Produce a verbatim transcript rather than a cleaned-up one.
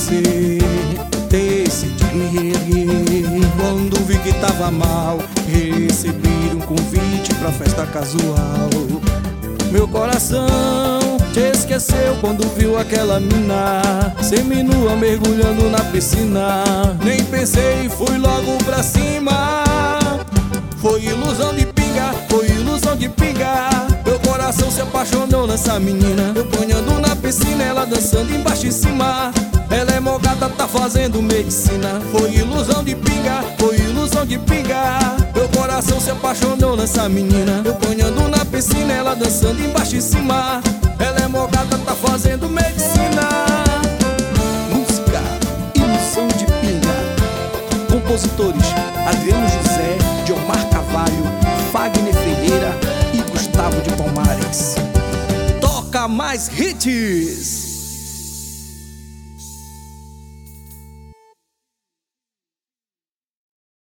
você, decidi me erguer. Quando vi que tava mal, recebi um convite pra festa casual. Meu coração te esqueceu quando viu aquela mina seminua mergulhando na piscina. Nem pensei, fui logo pra cima. Foi ilusão de pinga, foi ilusão de pinga. Meu coração se apaixonou nessa menina. Eu banhando na piscina, ela dançando embaixo e cima. Ela é mogada, tá fazendo medicina. Foi ilusão de pinga, foi ilusão de pinga. Meu coração se apaixonou nessa menina. Eu banhando na piscina, ela dançando embaixo e cima. Ela é mogada, tá fazendo medicina. Música Ilusão de Pinga. Compositores Adriano José, Diomar Carvalho, Fagner Ferreira e Gustavo de Palmares. Toca mais hits.